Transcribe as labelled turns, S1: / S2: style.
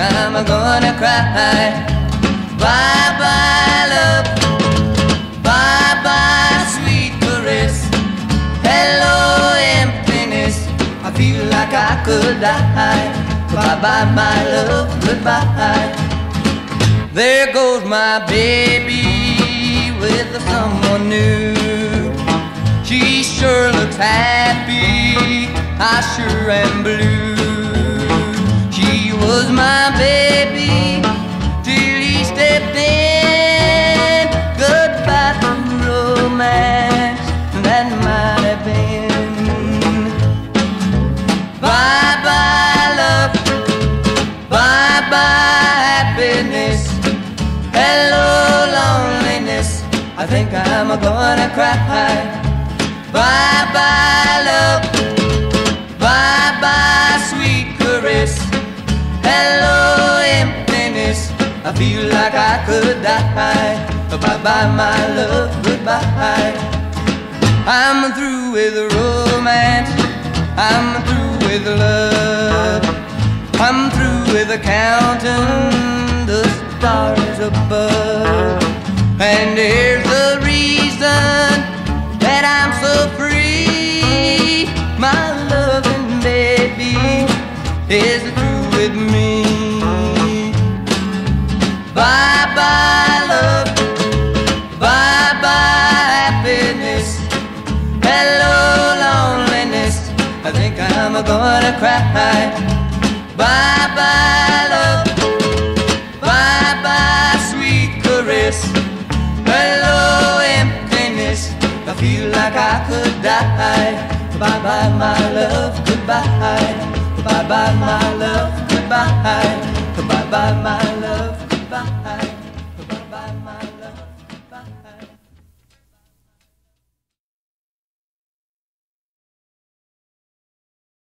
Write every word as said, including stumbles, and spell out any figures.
S1: I'm gonna cry. Bye bye love, bye bye sweet caress. Hello emptiness, I feel like I could die. Bye bye my love, goodbye. There goes my baby with someone new. She sure looks happy, I sure am blue. She was my baby till he stepped in. Goodbye to romance, that might have been. Bye bye love, bye bye happiness. Hello loneliness, I think I'm gonna cry. Bye bye love, bye bye sweet caress. Hello emptiness, I feel like I could die. Bye bye my love, goodbye. I'm through with romance, I'm through with love. I'm through with counting the stars above. And here's the reason that I'm so free. My loving baby is through with me. Bye bye love, bye bye happiness. Hello loneliness, I think I'm gonna cry. Bye bye love, bye bye sweet caress. Hello emptiness, I feel like I could die. Bye bye my love, goodbye. Bye bye my love, goodbye. Bye bye my love.